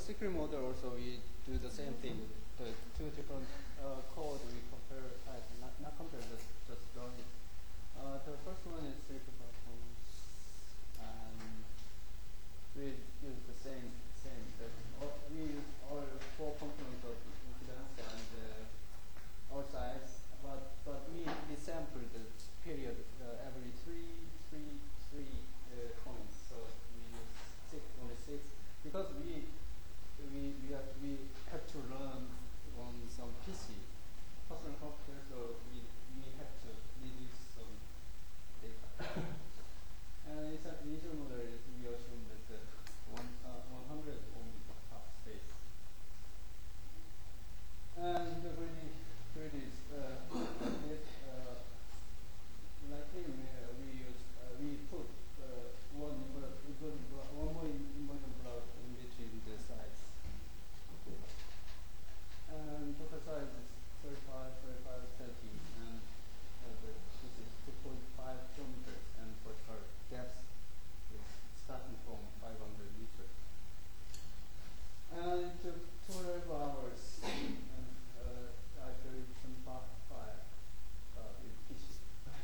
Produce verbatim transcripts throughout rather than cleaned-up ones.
secret model also we do the same thing. The two different uh, code we compare, uh, not, not compare, just, just run it. Uh, the first one is circuit platforms, and we use the same, same. The, all, we use all four components of impedance and uh, all size, but but we, we sample the period uh, every three, three, three uh, points. So we use six, only six, because we we we have, we have to run on some P C, personal computer, so we we have to reduce some data. And it's an initial model is we assume that the one uh, one hundred ohm half space. And the really really uh, it, uh, like him, uh, we use uh, we put uh, one inver- inversion block, one more in- inversion block in between the sides. And total size is thirty-five, thirty-five, thirty, and uh, the, this is two point five kilometers, and vertical depth is starting from five hundred meters. And it took twelve hours, and uh, I believe twenty-five uh, with P C.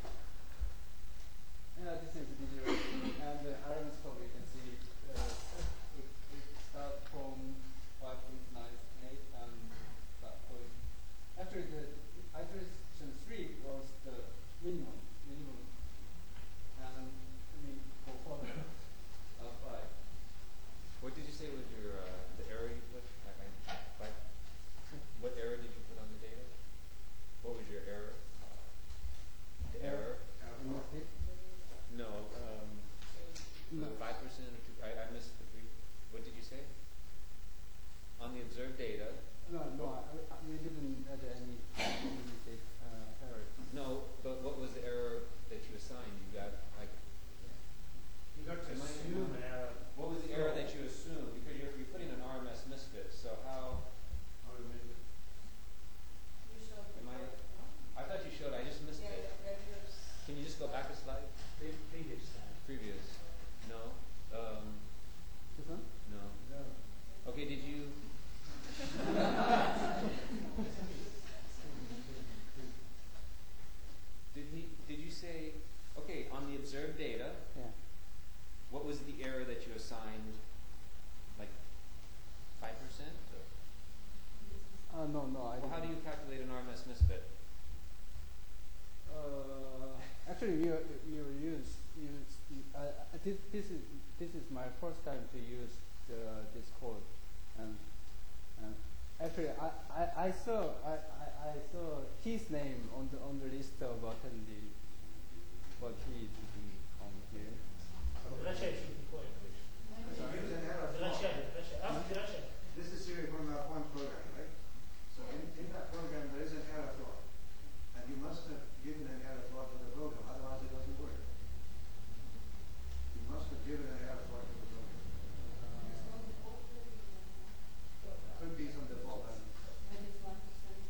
Yeah, this is digital, and the iron scope you can see uh, it, it starts from five point nine eight and that point. Actually, the iteration three was the minimum, minimum, and we go further. Uh, five. What did you say was your uh, the error you put? I, I, five. What error did you put on the data? What was your error? The error? No. Um, No. Five percent or two? I, I missed the three. What did you say? On the observed data. No, no, I, I, we didn't add any, any uh, error. No, but what was the error that you assigned? You got like. You got to Am I- assume an error. What was the error that you assumed? Because you're, you're putting an R M S misfit. So how? How do we make it? You showed Am I? before, no? I thought you showed. I just missed Yeah, it. yeah, reviews. Can you just go back a slide? Pre- Previous time. Previous. No. Um, This one? no. No. Okay. Did you? Did he? Did you say? Okay. On the observed data, Yeah. what was the error that you assigned? Like five percent? Uh, no, no, I Well, didn't. how do you calculate an R M S misfit? Uh, actually, we are, we will use use. Uh, uh, this, this is this is my first time to use the, this code, and and actually I, I, I saw I, I, I saw his name on the on the list of attendees, but he didn't come here. Did I share it before? Please? So here's an error Did I flow. share it? Did I share? Ah, did I share it? This is serial from our one program, right? So in, in that program there is an error flow. And you must have given an error flow to the program, otherwise it doesn't work. You must have given an error flow to the program. Could be some default. I mean, And it's one percent.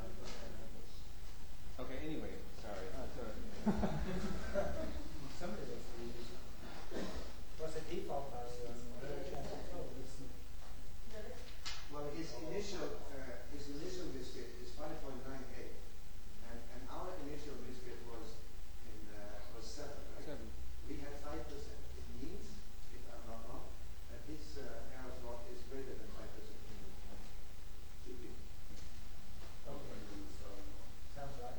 yeah. Okay. Anyway, sorry. Uh, sorry. Somebody was to use it. Was the default value on the channel? Oh, listen. Well, his initial uh, his initial biscuit is five point nine eight, and and our initial biscuit was in uh, was seven, right? Seven. We had five percent. It means, if I'm not wrong, that his uh, error slot is greater than five percent. Should be. Okay. Sounds right.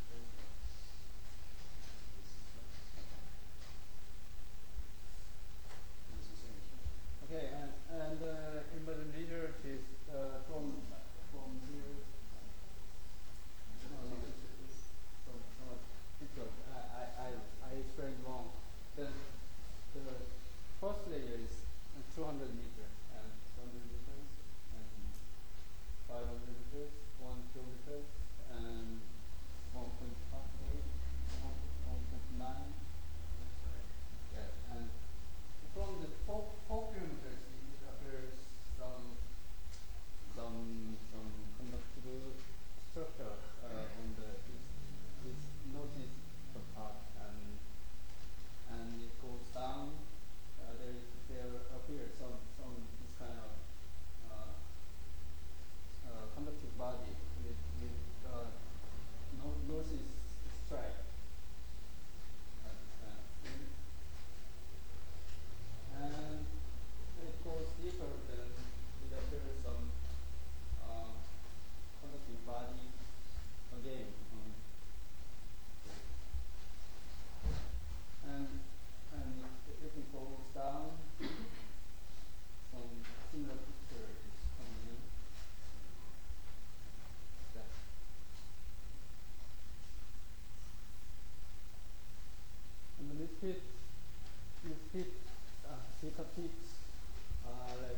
It's the same. Okay, and and uh, emergent research is uh, from from here. No, no, it's, it's from from because I I I I explained wrong. The the first layer is two hundred meters and two hundred meters and five hundred meters, one kilometer and one point five eight, one point nine. Yeah, and from the four, four kilometers, it appears some some some conductible structure uh, on the this, this notice part, and and it goes down. Uh, there is there appears some some this kind of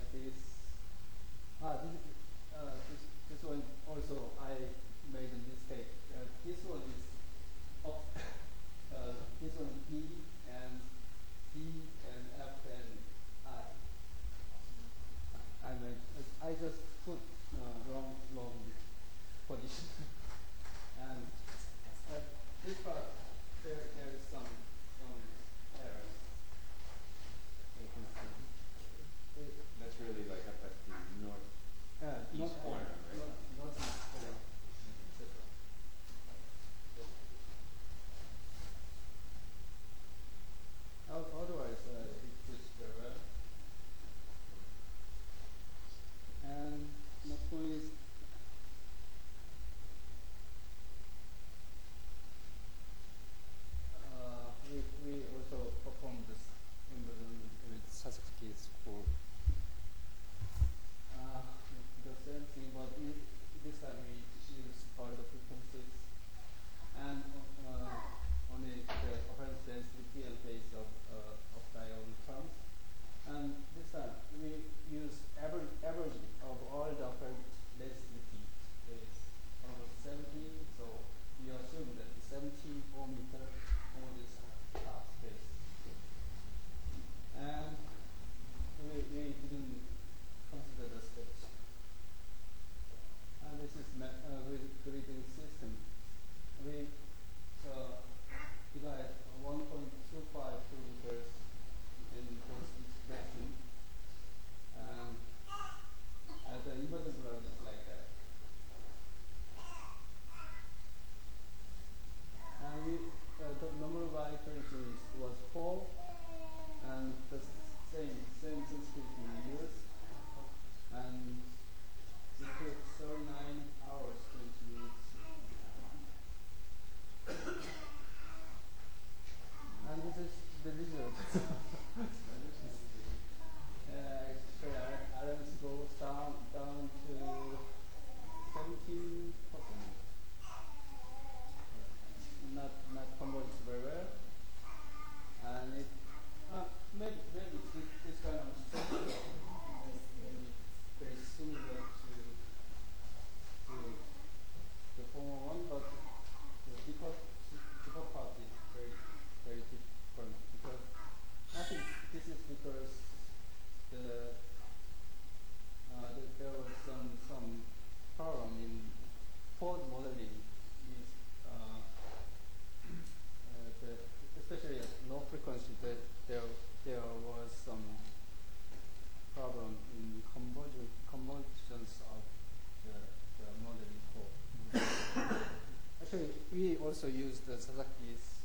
this. Ah, this, uh, this, this one also I made a mistake. Uh, this one is oh, uh, this one E and D and F and I. I made, I just put uh, wrong wrong position. And uh, this part there there is some some errors. You can see. It, That's really like up at the north. uh, East not, corner, uh, right? Not, not east corner, et cetera. Oth- Otherwise, uh, it fits very well. And next one is uh, we we also performed this inversion with Sasaki school. Uh, the same thing, but we, this time we use all the frequencies and uh, only the occurrence density and phase of uh, of diode terms. And this time we use average average of all the occurrence density is almost seventy. So we assume that the seventy ohm meter for this half space. And we we didn't consider the steps. And this is ma- uh, with grading system. We uh, divide one point two five kilometers in both expression. And at the inverted ground is like that. And we uh, the number of iterations was four, and the same same sensitivity we used. And it took thirty-nine hours, twenty minutes. And this is the result. uh, actually, R M S goes down down to seventeen percent. Not not converts very well. And it uh, maybe maybe this, this kind of structure may- maybe very similar to to the former one, but the default default part is very very different because I think this is because the, uh, the there was some some problem in Ford modeling is uh, uh, the, especially at low frequency that there there was some problem in conversion conversions of the, the modeling code. Actually, we also used the Sasaki's